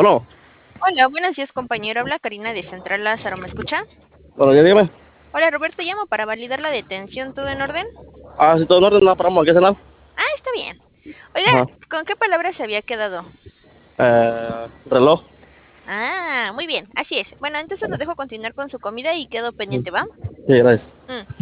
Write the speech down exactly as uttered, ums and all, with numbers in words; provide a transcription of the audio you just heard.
Bueno, Hola, buenos días, compañero. Habla Karina de Central Lázaro. ¿Me escucha? bueno, ya dime. Hola, Roberto. Llamo para validar la detención. ¿Todo en orden? Ah, si todo en orden, no paramos aquí a cenar. Ah, está bien. Oiga, Ajá. ¿con qué palabra se había quedado? Eh, reloj. Ah, muy bien. Así es. Bueno, entonces lo dejo continuar con su comida y quedo Sí, pendiente, ¿va? gracias. Mm.